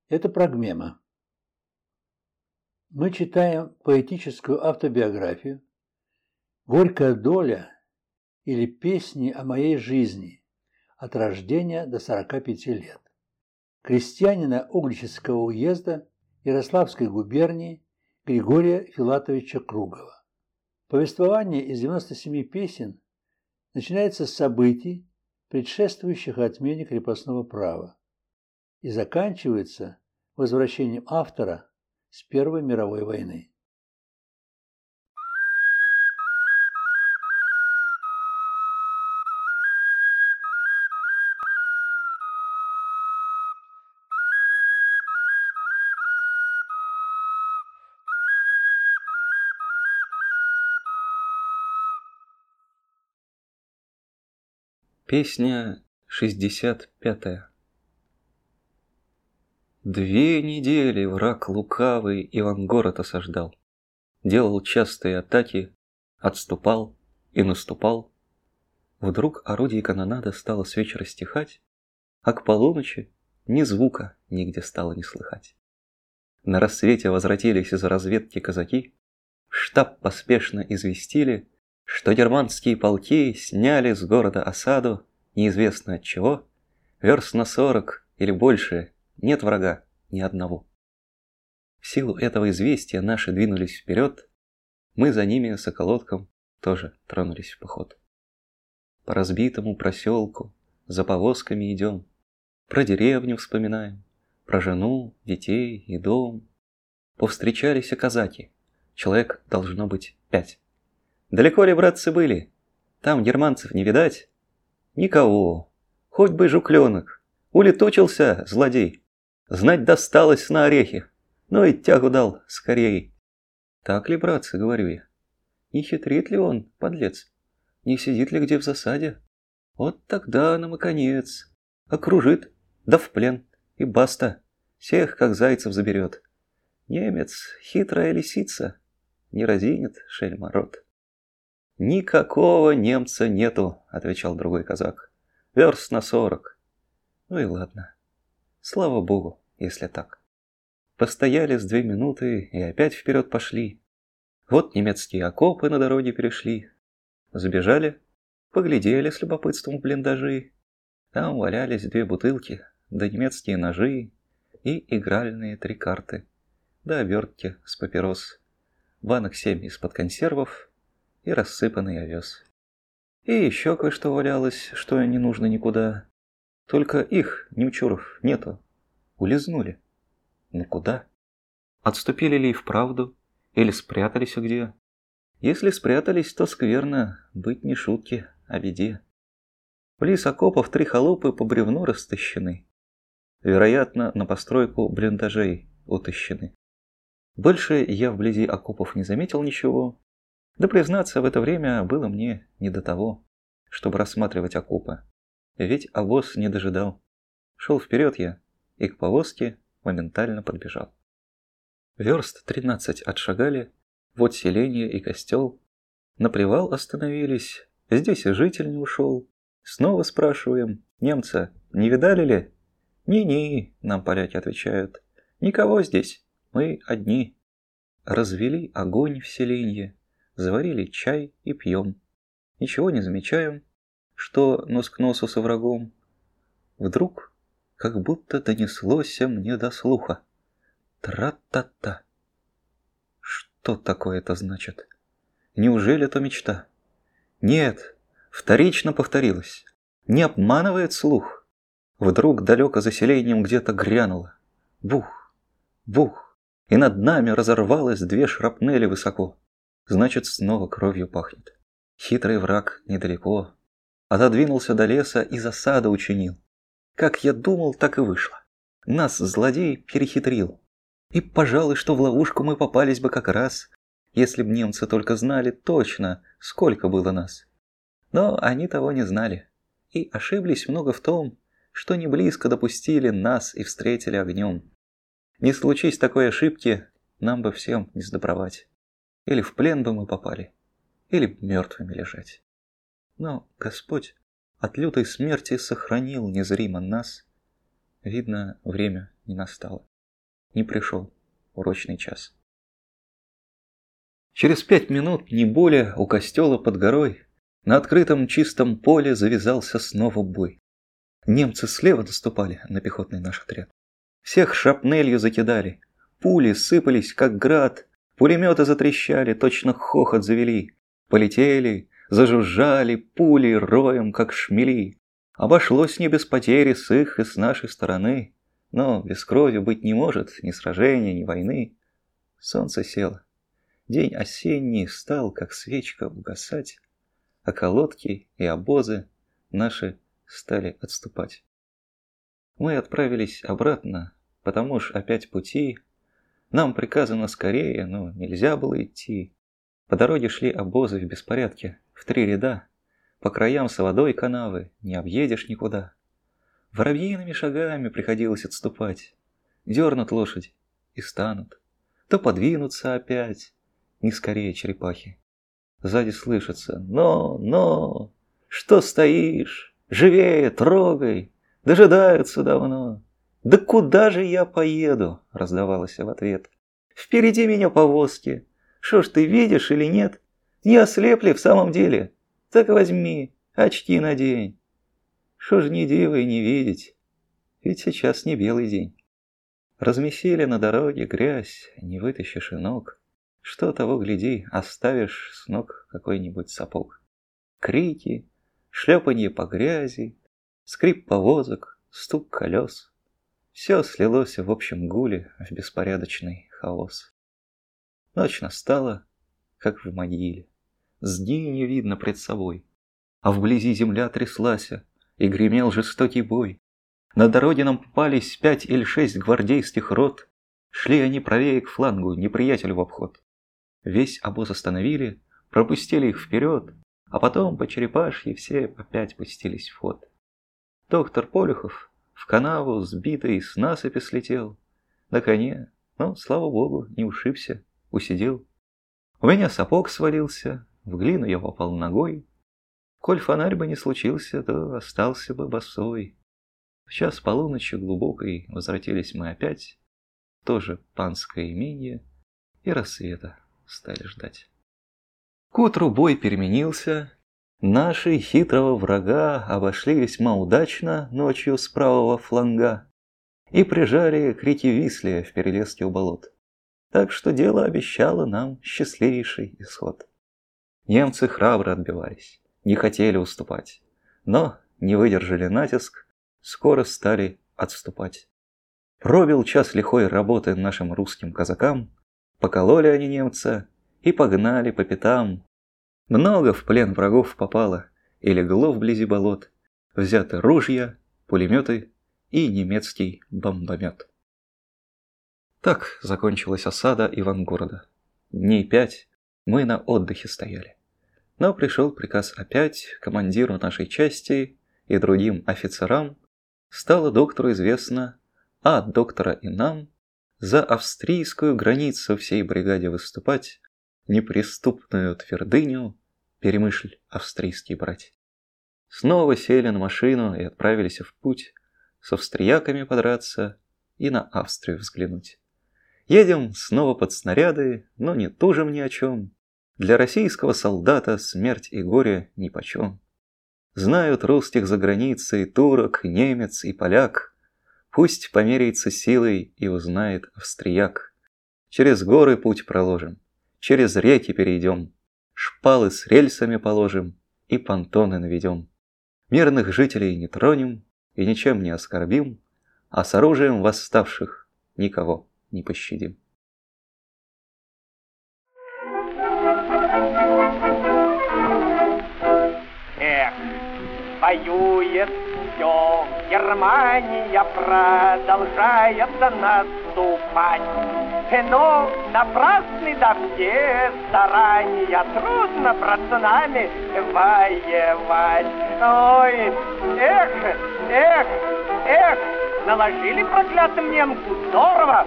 Это прогмема. Мы читаем поэтическую автобиографию «Горькая доля» или «Песни о моей жизни» от рождения до 45 лет крестьянина Угличского уезда Ярославской губернии Григория Филатовича Кругова. Повествование из 97 песен начинается с событий, предшествующих отмене крепостного права, и заканчивается возвращением автора с Первой мировой войны. Песня 65. 2 недели враг лукавый Ивангород осаждал. Делал частые атаки, отступал и наступал. Вдруг орудий канонада стало с вечера стихать, а к полуночи ни звука нигде стало не слыхать. На рассвете возвратились из разведки казаки, штаб поспешно известили, что германские полки сняли с города осаду, неизвестно от чего, верст на 40 или больше, нет врага ни одного. В силу этого известия наши двинулись вперед, мы за ними с околотком тоже тронулись в поход. По разбитому проселку за повозками идем, про деревню вспоминаем, про жену, детей и дом. Повстречались казаки, человек должно быть 5. Далеко ли, братцы, были? Там германцев не видать? Никого. Хоть бы жукленок. Улетучился, злодей. Знать досталось на орехи. Ну и тягу дал скорей. Так ли, братцы, говорю я? Не хитрит ли он, подлец? Не сидит ли где в засаде? Вот тогда нам и конец. Окружит, да в плен, и баста. Всех, как зайцев, заберет. Немец, хитрая лисица, не разинет шельма рот. «Никакого немца нету», — отвечал другой казак. «Верст на 40». Ну и ладно. Слава богу, если так. Постояли с 2 минуты и опять вперед пошли. Вот немецкие окопы на дороге перешли. Забежали, поглядели с любопытством в блиндажи. Там валялись 2 бутылки, да немецкие ножи и игральные 3 карты, да обертки с папирос, банок 7 из-под консервов и рассыпанный овес. И еще кое-что валялось, что не нужно никуда. Только их, немчуров, нету. Улизнули. Ну куда? Отступили ли и вправду? Или спрятались где? Если спрятались, то скверно, быть не шутки, а беде. Близ окопов 3 халупы по бревну растащены. Вероятно, на постройку блиндажей утащены. Больше я вблизи окопов не заметил ничего. Да, признаться, в это время было мне не до того, чтобы рассматривать окопы. Ведь обоз не дожидал. Шел вперед я и к повозке моментально подбежал. Верст 13 отшагали, вот селение и костел. На привал остановились, здесь и житель не ушел. Снова спрашиваем, немца не видали ли? «Ни-ни», нам поляки отвечают, «никого здесь, мы одни». Развели огонь в селенье, заварили чай и пьем. Ничего не замечаем, что нос к носу со врагом. Вдруг, как будто донеслось мне до слуха. Тра-та-та. Что такое это значит? Неужели то мечта? Нет, вторично повторилось. Не обманывает слух. Вдруг далеко за селением где-то грянуло. Бух, бух, и над нами разорвалось 2 шрапнели высоко. Значит, снова кровью пахнет. Хитрый враг недалеко. Отодвинулся до леса и засаду учинил. Как я думал, так и вышло. Нас злодей перехитрил. И, пожалуй, что в ловушку мы попались бы как раз, если б немцы только знали точно, сколько было нас. Но они того не знали. И ошиблись много в том, что не близко допустили нас и встретили огнем. Не случись такой ошибки, нам бы всем не сдобровать. Или в плен бы мы попали, или мертвыми лежать. Но Господь от лютой смерти сохранил незримо нас. Видно, время не настало. не пришел урочный час. Через 5 минут, не более, у костела под горой на открытом чистом поле завязался снова бой. Немцы слева наступали на пехотный наш отряд. Всех шрапнелью закидали, пули сыпались, как град, пулеметы затрещали, точно хохот завели. Полетели, зажужжали пули роем, как шмели. Обошлось не без потери с их и с нашей стороны, но без крови быть не может ни сражения, ни войны. Солнце село. День осенний стал, как свечка, угасать, а колодки и обозы наши стали отступать. Мы отправились обратно, потому ж опять пути. Нам приказано скорее, но нельзя было идти. По дороге шли обозы в беспорядке, в 3 ряда. По краям с водой канавы, не объедешь никуда. Воробьиными шагами приходилось отступать. Дернут лошадь и станут. То подвинутся опять, не скорее черепахи. Сзади слышится: «Но! Что стоишь? Живее, трогай! Дожидаются давно!» «Да куда же я поеду?» — раздавалось в ответ. «Впереди меня повозки. Шо ж ты видишь или нет? Не ослепли в самом деле? Так возьми, очки надень. Шо ж не диво и не видеть? Ведь сейчас не белый день. Размесили на дороге грязь, не вытащишь и ног. Что того гляди, оставишь с ног какой-нибудь сапог. Крики, шлепанье по грязи, скрип повозок, стук колес. Все слилось в общем гуле, в беспорядочный хаос. Ночь настала, как в могиле. Дни не видно пред собой, а вблизи земля тряслася, и гремел жестокий бой. На дороге нам попались 5 или 6 гвардейских рот. Шли они правее к флангу, неприятелю в обход. Весь обоз остановили, пропустили их вперед, а потом по черепашьи все опять пустились в ход. Доктор Полюхов в канаву сбитый с насыпи слетел. На коне, но, слава богу, не ушибся, усидел. У меня сапог свалился, в глину я попал ногой. Коль фонарь бы не случился, то остался бы босой. В час полуночи глубокой возвратились мы опять, тоже панское имение, и рассвета стали ждать. К утру бой переменился. Наши хитрого врага обошли весьма удачно ночью с правого фланга и прижали к реке Висле в перелеске у болот. Так что дело обещало нам счастливейший исход. Немцы храбро отбивались, не хотели уступать, но не выдержали натиск, скоро стали отступать. Пробил час лихой работы нашим русским казакам, покололи они немца и погнали по пятам. Много в плен врагов попало и легло вблизи болот. Взяты ружья, пулеметы и немецкий бомбомет. Так закончилась осада Ивангорода. Дней 5 мы на отдыхе стояли. Но пришел приказ опять командиру нашей части и другим офицерам. Стало доктору известно, а от доктора и нам, за австрийскую границу всей бригаде выступать, неприступную твердыню Перемышль австрийский брать. Снова сели на машину и отправились в путь, с австрияками подраться и на Австрию взглянуть. Едем снова под снаряды, но не тужим ни о чем. Для российского солдата смерть и горе нипочем. Знают русских за границей турок, немец и поляк. Пусть померяется силой и узнает австрияк. Через горы путь проложим, через реки перейдем, шпалы с рельсами положим и понтоны наведем. Мирных жителей не тронем и ничем не оскорбим, а с оружием восставших никого не пощадим. Эх, воюет все, Германия продолжает наступать. Но напрасны да все старания, трудно, брат, с нами воевать. Ой, эх, наложили проклятым немцу здорово.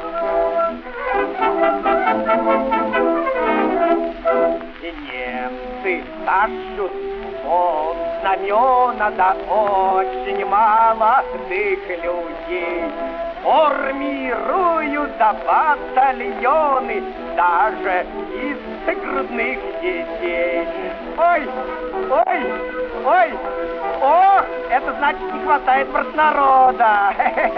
И немцы тащут под знамена, да очень мало молодых людей. формируют батальоны даже из грудных детей. Ой, ой, ой, ох, это значит не хватает простонарода.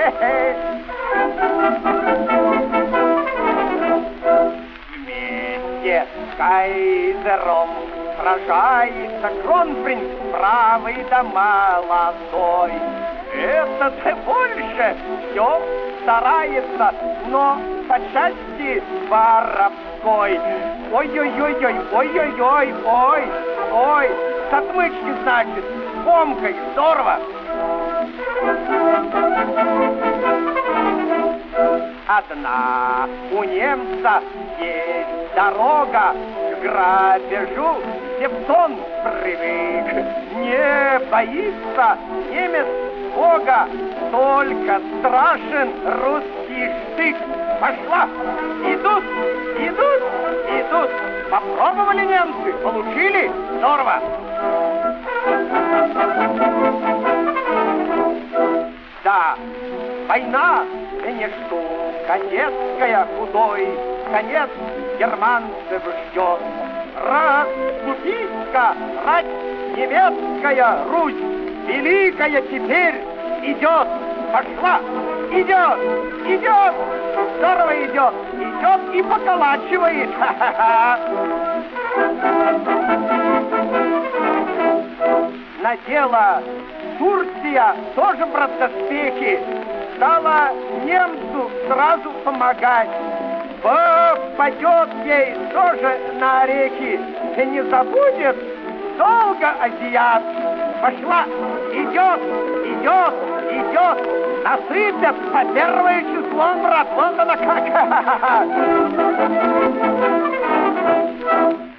Вместе с кайзером сражается кронпринц правый да молодой. Этот больше все старается, но по части воровской. Ой-ой-ой-ой, ой-ой-ой, ой, ой, с отмычки, значит, с помкой, здорово. Одна у немца есть дорога к грабежу, Тевтон привык, не боится немец Бога, только страшен русский штык. Пошла! Идут, идут, идут. Попробовали немцы, получили? Здорово! Да, война не штука детская, худой конец германцев ждет. Расступись-ка, рать немецкая Русь, великая теперь идет. Пошла, идет, идет, здорово идет, идет и поколачивает. Ха-ха-ха. Надела Турция тоже, брат, доспехи, стала немцу сразу помогать. Попадет ей тоже на орехи, и не забудет долго азиат. Пошла, идет, идет, идет, насыпят по первое число, брат, вот она как.